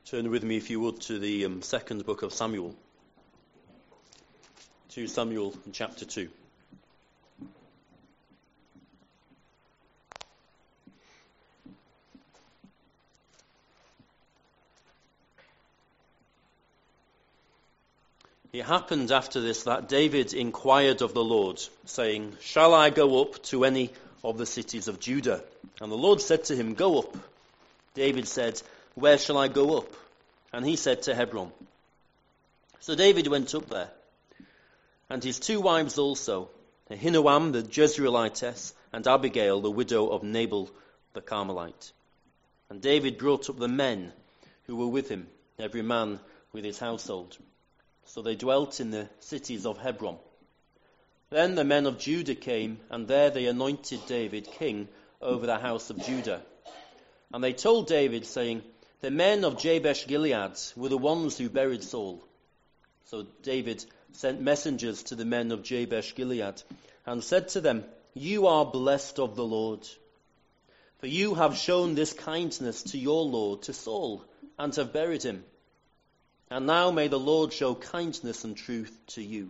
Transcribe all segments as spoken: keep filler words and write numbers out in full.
Turn with me, if you would, to the um, second book of Samuel. Second Samuel chapter two. It happened after this that David inquired of the Lord, saying, "Shall I go up to any of the cities of Judah?" And the Lord said to him, "Go up." David said, "Where shall I go up?" And he said, "To Hebron." So David went up there, and his two wives also, Ahinoam the Jezreelitess, and Abigail the widow of Nabal the Carmelite. And David brought up the men who were with him, every man with his household. So they dwelt in the cities of Hebron. Then the men of Judah came, and there they anointed David king over the house of Judah. And they told David, saying, "The men of Jabesh Gilead were the ones who buried Saul." So David sent messengers to the men of Jabesh Gilead, and said to them, "You are blessed of the Lord, for you have shown this kindness to your Lord, to Saul, and have buried him. And now may the Lord show kindness and truth to you.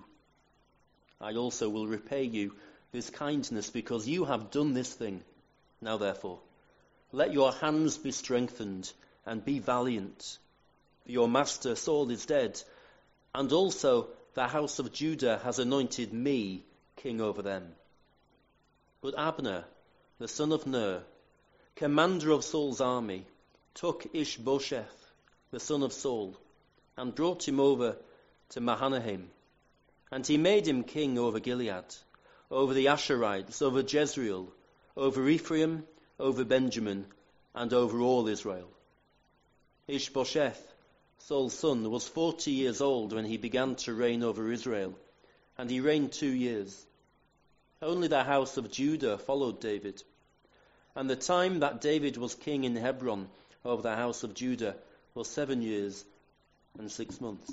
I also will repay you this kindness, because you have done this thing. Now therefore, let your hands be strengthened, and be valiant. For your master Saul is dead, and also the house of Judah has anointed me king over them." But Abner, the son of Ner, commander of Saul's army, took Ishbosheth, the son of Saul, and brought him over to Mahanaim. And he made him king over Gilead, over the Asherites, over Jezreel, over Ephraim, over Benjamin, and over all Israel. Ishbosheth, Saul's son, was forty years old when he began to reign over Israel, and he reigned two years. Only the house of Judah followed David. And the time that David was king in Hebron over the house of Judah was seven years and six months.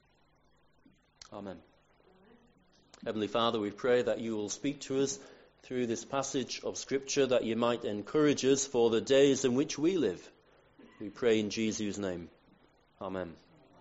Amen. Heavenly Father, we pray that you will speak to us through this passage of Scripture, that you might encourage us for the days in which we live. We pray in Jesus' name. Amen.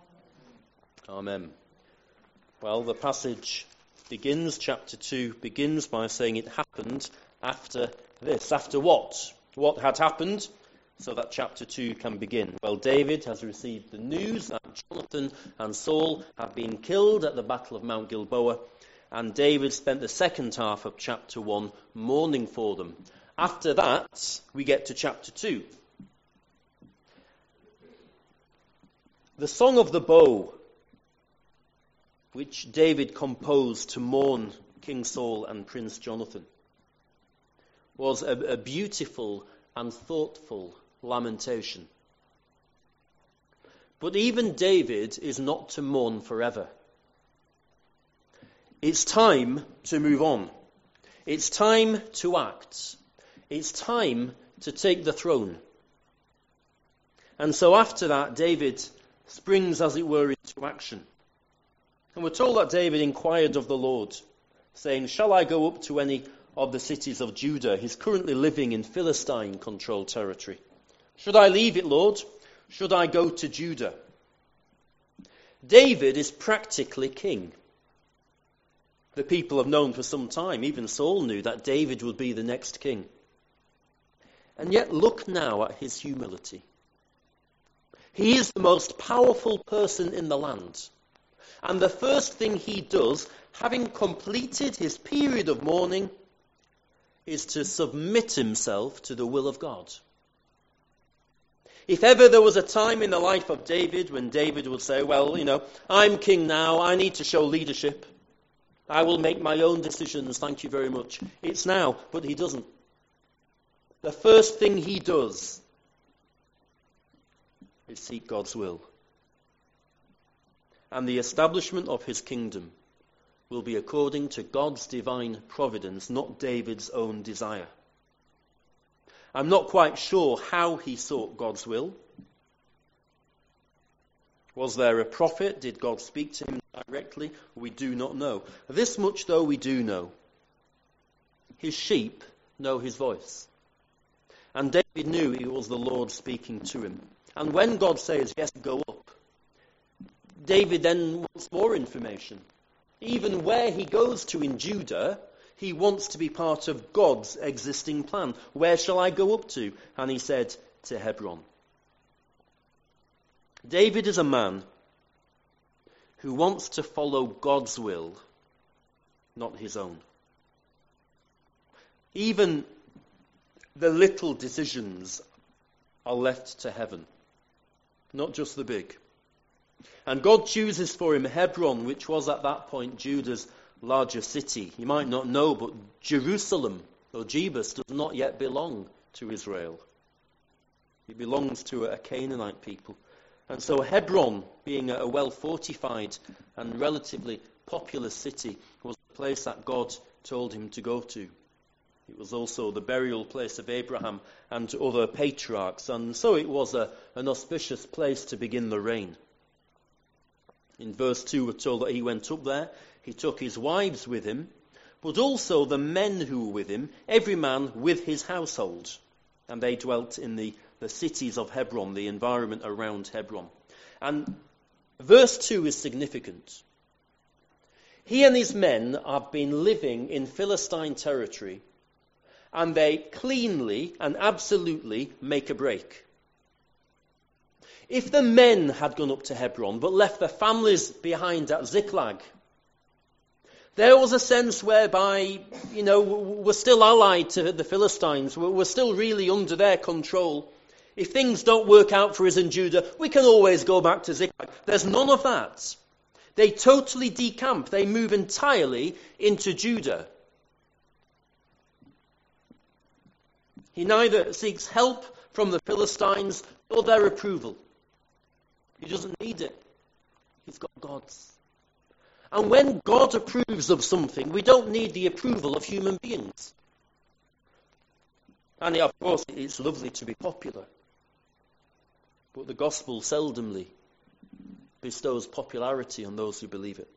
Amen. Well, the passage begins, chapter two, begins by saying it happened after this. After what? What had happened so that chapter two can begin? Well, David has received the news that Jonathan and Saul have been killed at the Battle of Mount Gilboa, and David spent the second half of chapter one mourning for them. After that, we get to chapter two. The Song of the Bow, which David composed to mourn King Saul and Prince Jonathan, was a, a beautiful and thoughtful lamentation. But even David is not to mourn forever. It's time to move on. It's time to act. It's time to take the throne. And so after that, David springs, as it were, into action. And we're told that David inquired of the Lord, saying, "Shall I go up to any of the cities of Judah?" He's currently living in Philistine-controlled territory. "Should I leave it, Lord? Should I go to Judah?" David is practically king. The people have known for some time, even Saul knew, that David would be the next king. And yet look now at his humility. He is the most powerful person in the land. And the first thing he does, having completed his period of mourning, is to submit himself to the will of God. If ever there was a time in the life of David when David would say, "Well, you know, I'm king now, I need to show leadership. I will make my own decisions, thank you very much," it's now, but he doesn't. The first thing he does is seek God's will. And the establishment of his kingdom will be according to God's divine providence, not David's own desire. I'm not quite sure how he sought God's will. Was there a prophet? Did God speak to him directly? We do not know. This much, though, we do know. His sheep know his voice. And David knew it was the Lord speaking to him. And when God says, yes, go up, David then wants more information. Even where he goes to in Judah, he wants to be part of God's existing plan. Where shall I go up to? And he said, to Hebron. David is a man who wants to follow God's will, not his own. Even the little decisions are left to heaven, not just the big. And God chooses for him Hebron, which was at that point Judah's largest city. You might not know, but Jerusalem, or Jebus, does not yet belong to Israel. It belongs to a Canaanite people. And so Hebron, being a well-fortified and relatively populous city, was the place that God told him to go to. It was also the burial place of Abraham and other patriarchs, and so it was a, an auspicious place to begin the reign. In verse two, we're told that he went up there, he took his wives with him, but also the men who were with him, every man with his household. And they dwelt in the, the cities of Hebron, the environment around Hebron. And verse two is significant. He and his men have been living in Philistine territory, and they cleanly and absolutely make a break. If the men had gone up to Hebron but left their families behind at Ziklag, there was a sense whereby, you know, we're still allied to the Philistines. We're still really under their control. If things don't work out for us in Judah, we can always go back to Ziklag. There's none of that. They totally decamp. They move entirely into Judah. He neither seeks help from the Philistines nor their approval. He doesn't need it. He's got God's. And when God approves of something, we don't need the approval of human beings. And of course, it's lovely to be popular. But the gospel seldomly bestows popularity on those who believe it.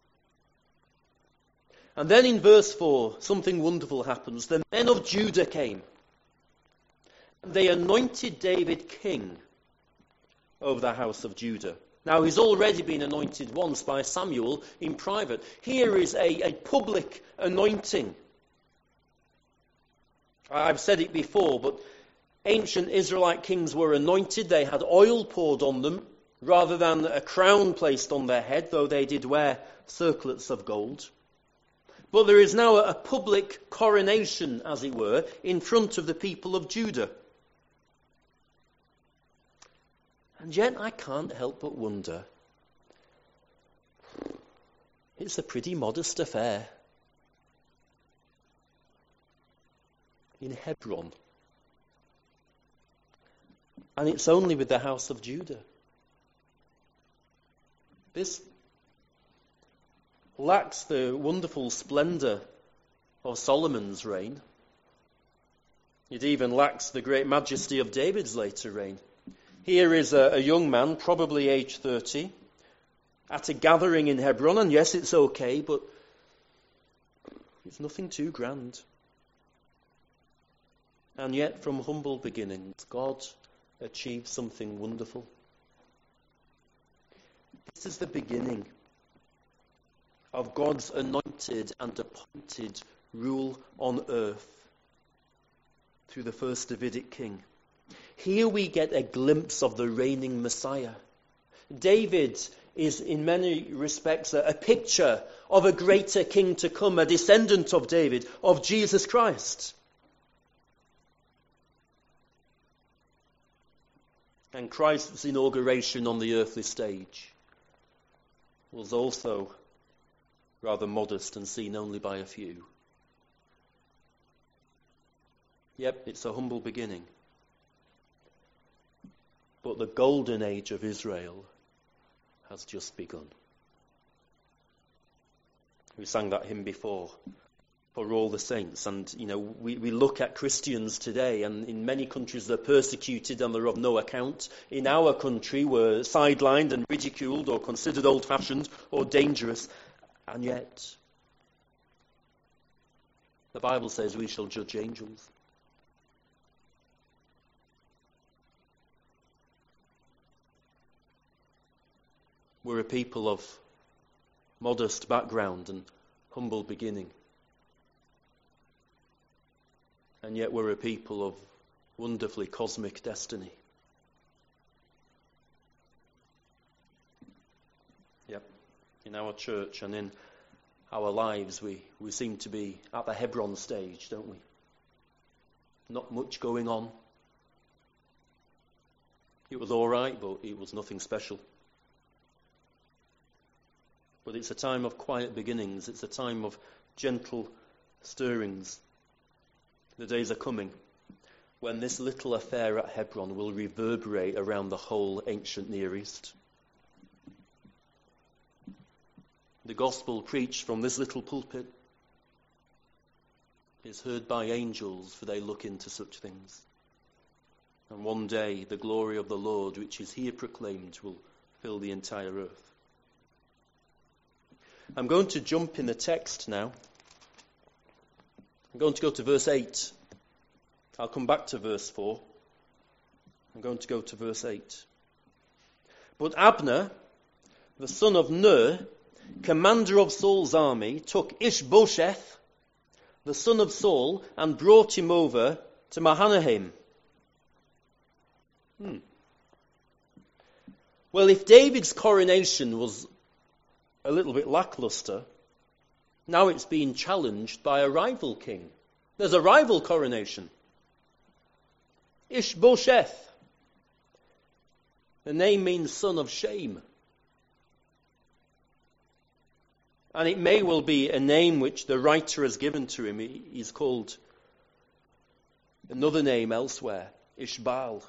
And then in verse four, something wonderful happens. The men of Judah came. They anointed David king over the house of Judah. Now, he's already been anointed once by Samuel in private. Here is a, a public anointing. I've said it before, but ancient Israelite kings were anointed. They had oil poured on them rather than a crown placed on their head, though they did wear circlets of gold. But there is now a public coronation, as it were, in front of the people of Judah. And yet I can't help but wonder, it's a pretty modest affair. In Hebron. And it's only with the house of Judah. This lacks the wonderful splendour of Solomon's reign. It even lacks the great majesty of David's later reign. Here is a, a young man, probably age thirty, at a gathering in Hebron, and yes, it's okay, but it's nothing too grand. And yet, from humble beginnings, God achieved something wonderful. This is the beginning of God's anointed and appointed rule on earth through the first Davidic king. Here we get a glimpse of the reigning Messiah. David is in many respects a, a picture of a greater king to come, a descendant of David, of Jesus Christ. And Christ's inauguration on the earthly stage was also rather modest and seen only by a few. Yep, it's a humble beginning. But the golden age of Israel has just begun. We sang that hymn before, for all the saints. And, you know, we, we look at Christians today, and in many countries they're persecuted and they're of no account. In our country we're sidelined and ridiculed or considered old-fashioned or dangerous. And yet, the Bible says we shall judge angels. We're a people of modest background and humble beginning. And yet we're a people of wonderfully cosmic destiny. Yep, in our church and in our lives we, we seem to be at the Hebron stage, don't we? Not much going on. It was all right, but it was nothing special. But it's a time of quiet beginnings. It's a time of gentle stirrings. The days are coming when this little affair at Hebron will reverberate around the whole ancient Near East. The gospel preached from this little pulpit is heard by angels, for they look into such things. And one day the glory of the Lord, which is here proclaimed, will fill the entire earth. I'm going to jump in the text now. I'm going to go to verse eight. I'll come back to verse four. I'm going to go to verse eight. But Abner, the son of Ner, commander of Saul's army, took Ishbosheth, the son of Saul, and brought him over to Mahanaim. Hmm. Well, if David's coronation was a little bit lackluster, now it's being challenged by a rival king. There's a rival coronation. Ishbosheth. The name means son of shame. And it may well be a name which the writer has given to him. He's called another name elsewhere, Ishbaal.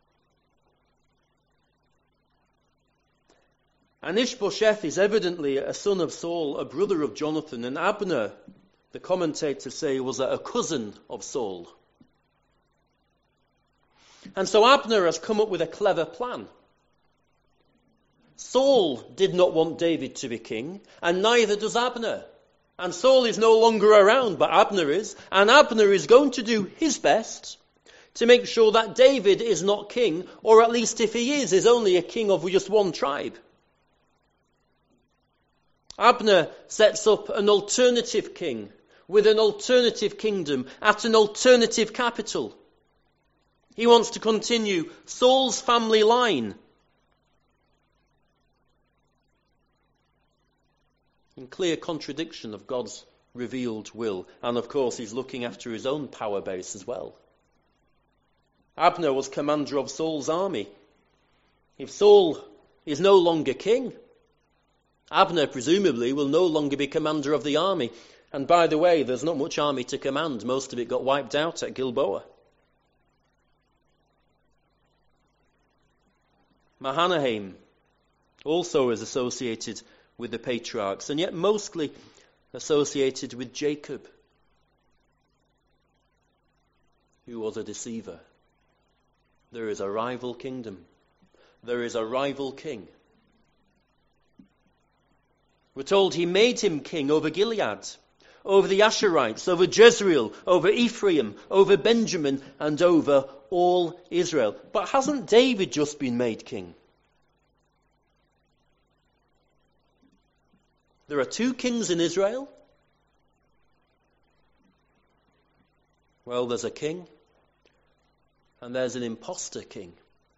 And Ishbosheth is evidently a son of Saul, a brother of Jonathan, and Abner, the commentators say, was a cousin of Saul. And so Abner has come up with a clever plan. Saul did not want David to be king, and neither does Abner. And Saul is no longer around, but Abner is, and Abner is going to do his best to make sure that David is not king, or at least if he is, is only a king of just one tribe. Abner sets up an alternative king with an alternative kingdom at an alternative capital. He wants to continue Saul's family line. In clear contradiction of God's revealed will. And of course he's looking after his own power base as well. Abner was commander of Saul's army. If Saul is no longer king, Abner presumably will no longer be commander of the army. And by the way, there's not much army to command. Most of it got wiped out at Gilboa. Mahanaim also is associated with the patriarchs, and yet mostly associated with Jacob, who was a deceiver. There is a rival kingdom. There is a rival king. We're told he made him king over Gilead, over the Asherites, over Jezreel, over Ephraim, over Benjamin, and over all Israel. But hasn't David just been made king? There are two kings in Israel. Well, there's a king, and there's an imposter king.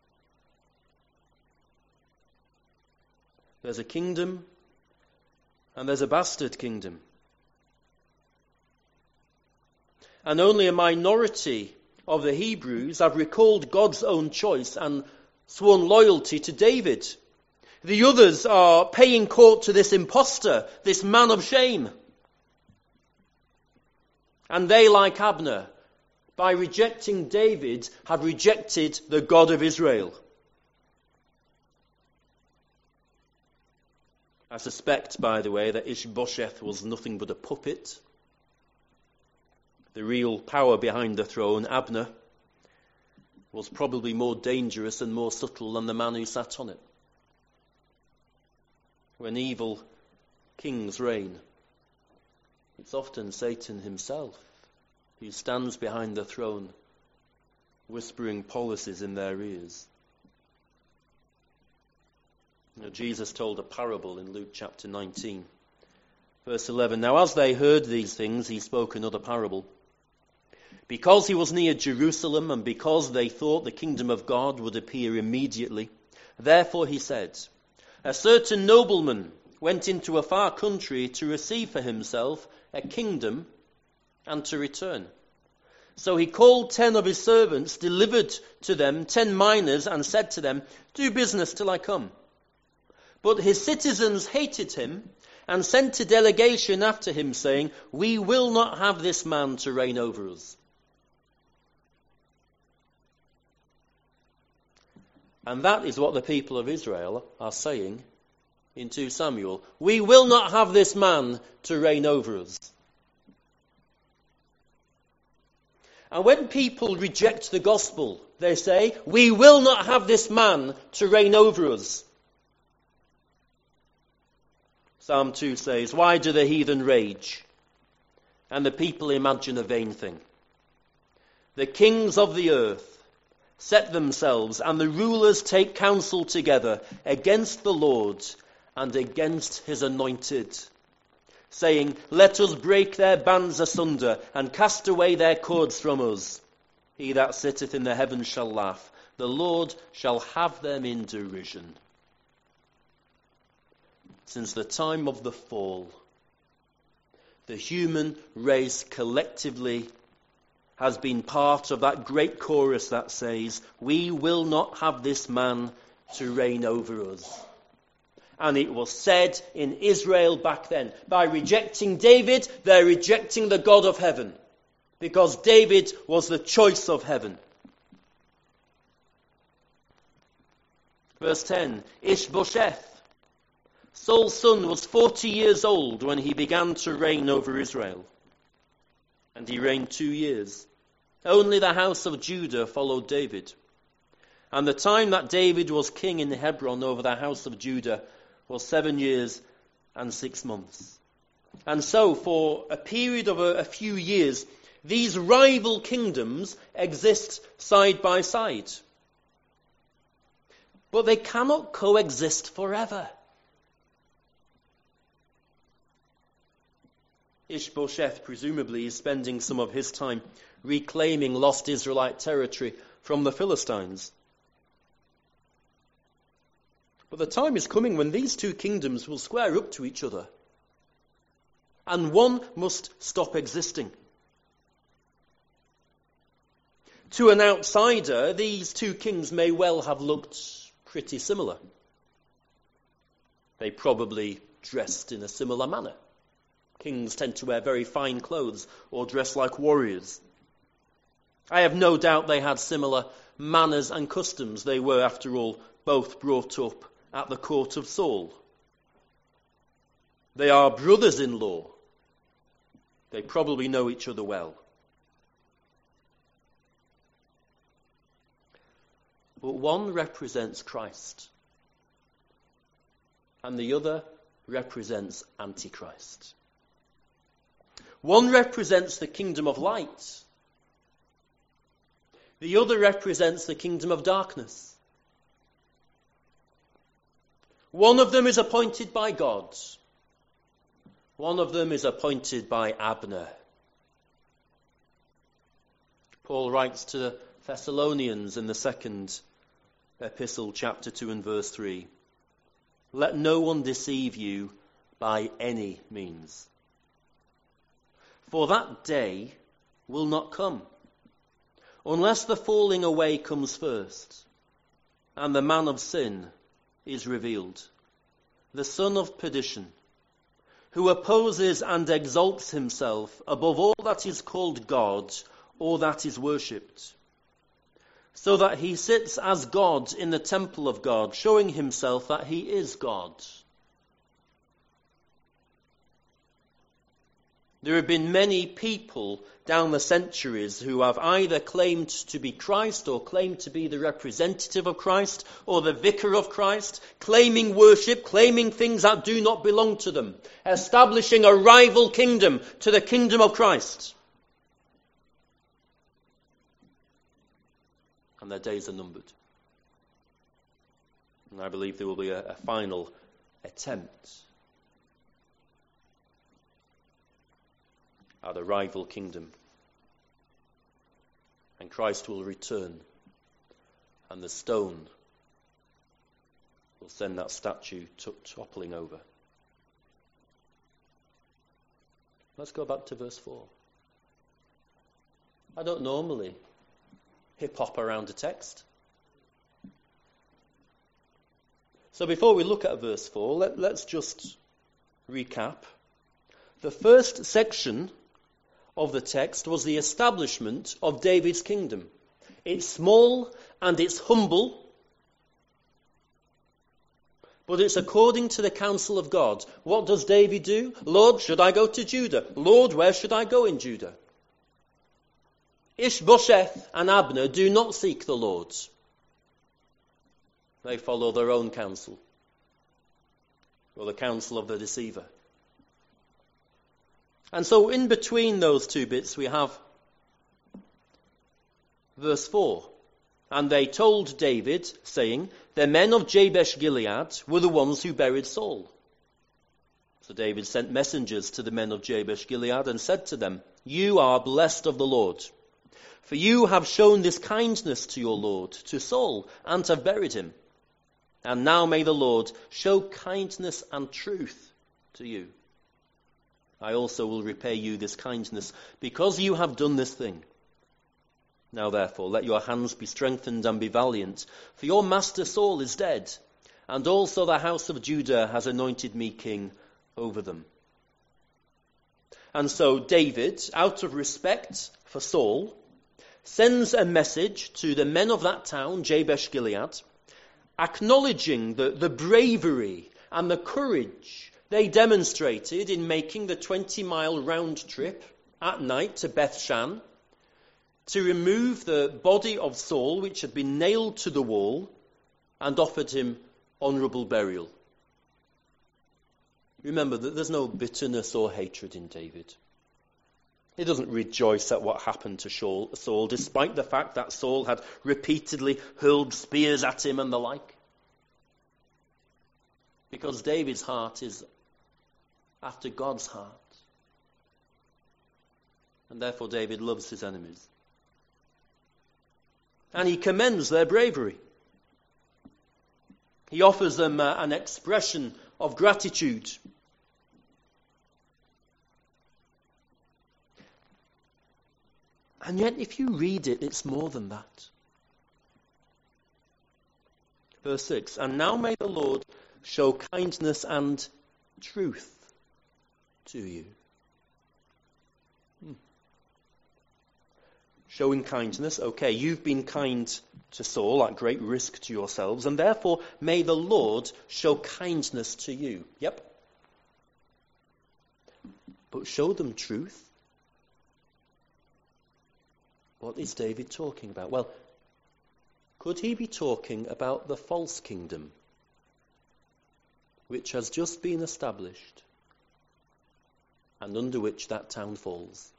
There's a kingdom, and there's a bastard kingdom. And only a minority of the Hebrews have recalled God's own choice and sworn loyalty to David. The others are paying court to this imposter, this man of shame. And they, like Abner, by rejecting David, have rejected the God of Israel. I suspect, by the way, that Ishbosheth was nothing but a puppet. The real power behind the throne, Abner, was probably more dangerous and more subtle than the man who sat on it. When evil kings reign, it's often Satan himself who stands behind the throne, whispering policies in their ears. You know, Jesus told a parable in Luke chapter nineteen, verse eleven. Now as they heard these things, he spoke another parable. Because he was near Jerusalem, and because they thought the kingdom of God would appear immediately, therefore he said, a certain nobleman went into a far country to receive for himself a kingdom and to return. So he called ten of his servants, delivered to them ten minas, and said to them, do business till I come. But his citizens hated him and sent a delegation after him, saying, we will not have this man to reign over us. And that is what the people of Israel are saying in Second Samuel. We will not have this man to reign over us. And when people reject the gospel, they say, we will not have this man to reign over us. Psalm two says, why do the heathen rage and the people imagine a vain thing? The kings of the earth set themselves, and the rulers take counsel together against the Lord and against his anointed, saying, let us break their bands asunder and cast away their cords from us. He that sitteth in the heavens shall laugh. The Lord shall have them in derision. Since the time of the fall, the human race collectively has been part of that great chorus that says, we will not have this man to reign over us. And it was said in Israel back then, by rejecting David, they're rejecting the God of heaven, because David was the choice of heaven. Verse ten, Ishbosheth, Saul's son, was forty years old when he began to reign over Israel. And he reigned two years. Only the house of Judah followed David. And the time that David was king in Hebron over the house of Judah was seven years and six months. And so, for a period of a, a few years, these rival kingdoms exist side by side. But they cannot coexist forever. Ishbosheth presumably is spending some of his time reclaiming lost Israelite territory from the Philistines. But the time is coming when these two kingdoms will square up to each other. And one must stop existing. To an outsider, these two kings may well have looked pretty similar. They probably dressed in a similar manner. Kings tend to wear very fine clothes or dress like warriors. I have no doubt they had similar manners and customs. They were, after all, both brought up at the court of Saul. They are brothers-in-law. They probably know each other well. But one represents Christ, and the other represents Antichrist. One represents the kingdom of light. The other represents the kingdom of darkness. One of them is appointed by God. One of them is appointed by Abner. Paul writes to the Thessalonians in the second epistle, chapter two and verse three. Let no one deceive you by any means. For that day will not come, unless the falling away comes first, and the man of sin is revealed, the son of perdition, who opposes and exalts himself above all that is called God or that is worshipped, so that he sits as God in the temple of God, showing himself that he is God. There have been many people down the centuries who have either claimed to be Christ or claimed to be the representative of Christ or the vicar of Christ, claiming worship, claiming things that do not belong to them, establishing a rival kingdom to the kingdom of Christ. And their days are numbered. And I believe there will be a, a final attempt at a rival kingdom. And Christ will return, and the stone will send that statue t- toppling over. Let's go back to verse four. I don't normally hip-hop around a text. So before we look at verse four, let, let's just recap. The first section of the text was the establishment of David's kingdom. It's small and it's humble, but it's according to the counsel of God. What does David do? Lord, should I go to Judah? Lord, where should I go in Judah? Ishbosheth and Abner do not seek the Lord. They follow their own counsel, or the counsel of the deceiver. And so in between those two bits we have verse four. And they told David, saying, the men of Jabesh Gilead were the ones who buried Saul. So David sent messengers to the men of Jabesh Gilead and said to them, you are blessed of the Lord, for you have shown this kindness to your Lord, to Saul, and have buried him. And now may the Lord show kindness and truth to you. I also will repay you this kindness, because you have done this thing. Now therefore, let your hands be strengthened and be valiant, for your master Saul is dead, and also the house of Judah has anointed me king over them. And so David, out of respect for Saul, sends a message to the men of that town, Jabesh Gilead, acknowledging the, the bravery and the courage they demonstrated in making the twenty-mile round trip at night to Beth-shan to remove the body of Saul, which had been nailed to the wall, and offered him honourable burial. Remember that there's no bitterness or hatred in David. He doesn't rejoice at what happened to Saul, despite the fact that Saul had repeatedly hurled spears at him and the like. Because David's heart is after God's heart. And therefore David loves his enemies. And he commends their bravery. He offers them uh, an expression of gratitude. And yet, if you read it, it's more than that. Verse six, and now may the Lord show kindness and truth to you. Hmm. Showing kindness, okay, you've been kind to Saul at great risk to yourselves, and therefore may the Lord show kindness to you. Yep. But show them truth. What is David talking about? Well, could he be talking about the false kingdom, which has just been established, and under which that town falls?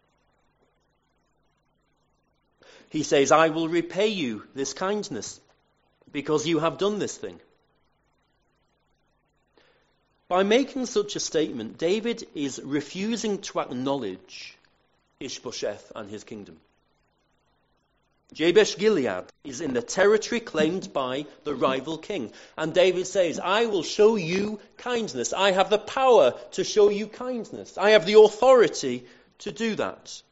He says, I will repay you this kindness, because you have done this thing. By making such a statement, David is refusing to acknowledge Ishbosheth and his kingdom. Jabesh Gilead is in the territory claimed by the rival king. And David says, I will show you kindness. I have the power to show you kindness. I have the authority to do that.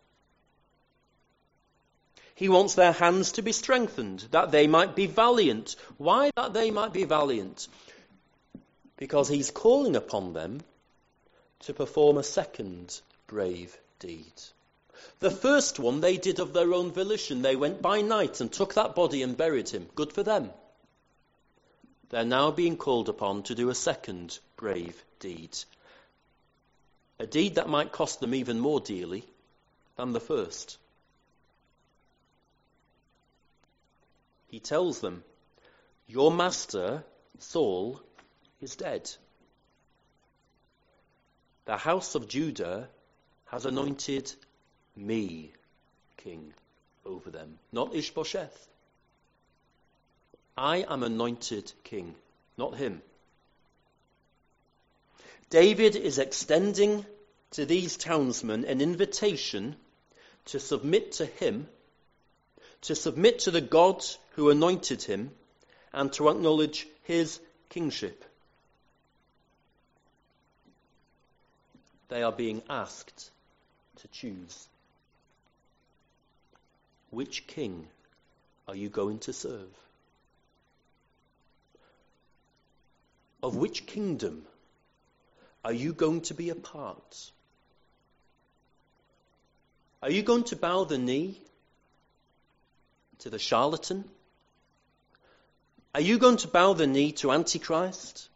He wants their hands to be strengthened, that they might be valiant. Why that they might be valiant? Because he's calling upon them to perform a second brave deed. The first one they did of their own volition. They went by night and took that body and buried him. Good for them. They're now being called upon to do a second brave deed. A deed that might cost them even more dearly than the first. He tells them, your master, Saul, is dead. The house of Judah has anointed me king over them, not Ishbosheth. I am anointed king not him. David is extending to these townsmen an invitation to submit to him, to submit to the God who anointed him, and to acknowledge his kingship. They are being asked to choose. Which king are you going to serve? Of which kingdom are you going to be a part? Are you going to bow the knee to the charlatan? Are you going to bow the knee to Antichrist?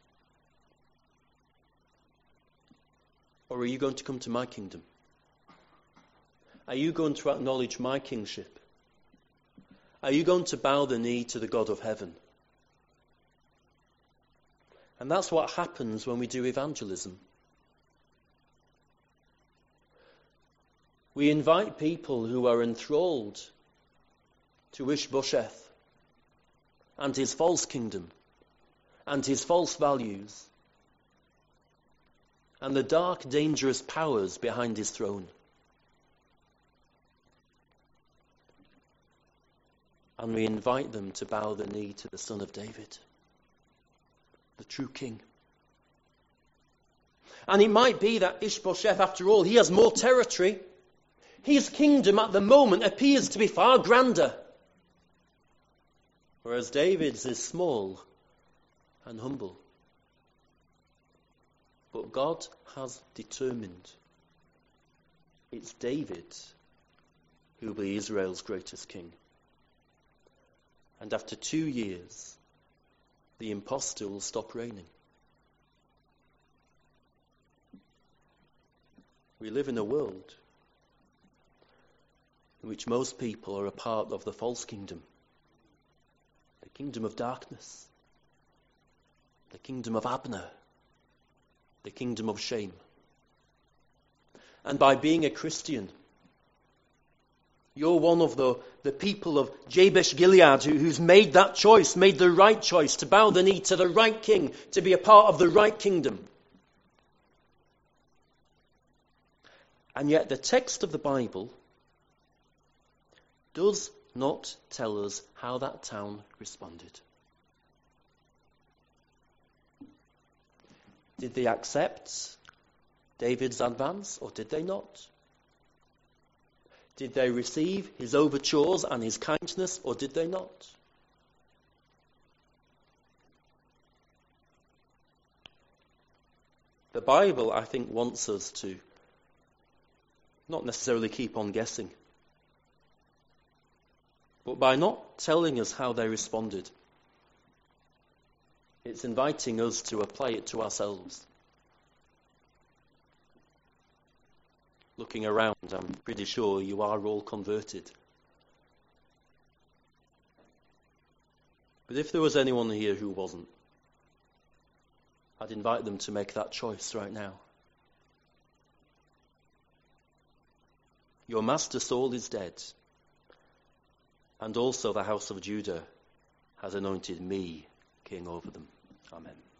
Or are you going to come to my kingdom? Are you going to acknowledge my kingship? Are you going to bow the knee to the God of heaven? And that's what happens when we do evangelism. We invite people who are enthralled to Ishbosheth and his false kingdom and his false values and the dark, dangerous powers behind his throne. And we invite them to bow the knee to the Son of David, the true king. And it might be that Ishbosheth, after all, he has more territory. His kingdom at the moment appears to be far grander, whereas David's is small and humble. But God has determined it's David who will be Israel's greatest king. And after two years, the impostor will stop reigning. We live in a world in which most people are a part of the false kingdom, the kingdom of darkness, the kingdom of Abner, the kingdom of shame. And by being a Christian, you're one of the, the people of Jabesh Gilead who, who's made that choice, made the right choice to bow the knee to the right king, to be a part of the right kingdom. And yet the text of the Bible does not tell us how that town responded. Did they accept David's advance or did they not? Did they receive his overtures and his kindness or did they not? The Bible, I think, wants us to not necessarily keep on guessing, but by not telling us how they responded, it's inviting us to apply it to ourselves. Looking around, I'm pretty sure you are all converted. But if there was anyone here who wasn't, I'd invite them to make that choice right now. Your master Saul is dead, and also the house of Judah has anointed me king over them. Amen.